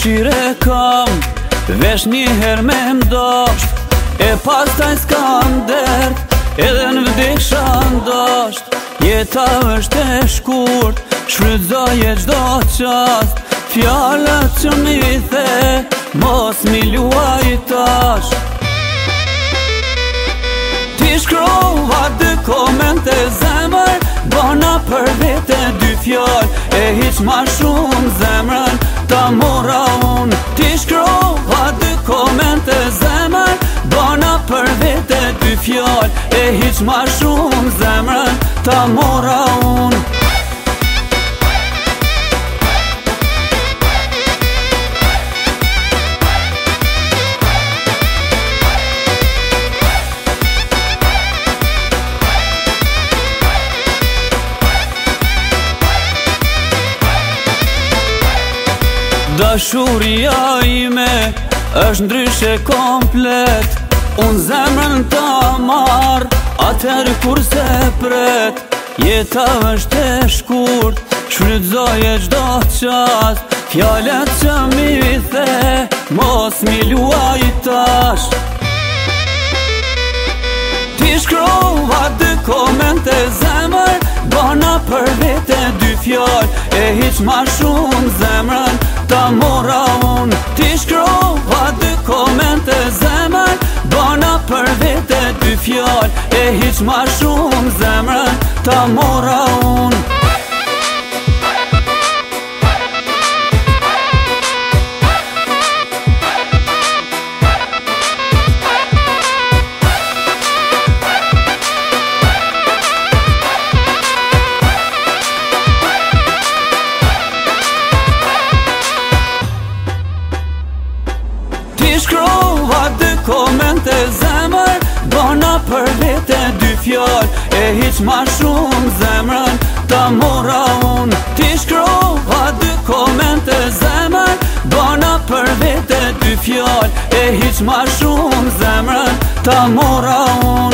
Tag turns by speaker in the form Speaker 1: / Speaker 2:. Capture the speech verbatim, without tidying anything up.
Speaker 1: dëshire kam, vesh një her me mdasht, e pas taj s'kam dert, edhe në vdeksha ndasht. Jeta është e shkurt, shfrytzoje çdo qast, fjallat që mi the, mos mi luaj tash. Ti shkrova dy komente zemër, bona për vete dy fjall, e hiq ma shumë zemrën ta mora unë. Ti shkrova dy komente zemër, bona për vete dy fjall, e hiq ma shumë zemrën ta mora unë. Dashuria ime është ndryshe komplet, unë zemrën ta marr atëherë kur se pret. Jeta është e shkurt, shfrytzoje çdo qast, fjallet që mi the, mos mi luaj tash. Ti shkrova dy komente zemër, bona për vete dy fjall, e hiq ma shumë zemrën ta mora unë. Ti shkrova dy komente zemër, bona për vete dy fjall, e hiq ma shumë zemrën ta mora unë. Ti shkrova dy komente zemër, bona për vete dy fjall, e hiq ma shumë zemrën ta mora unë. Ti shkrova dy komente zemër, bona për vete dy fjall, e hiq ma shumë zemrën ta mora unë.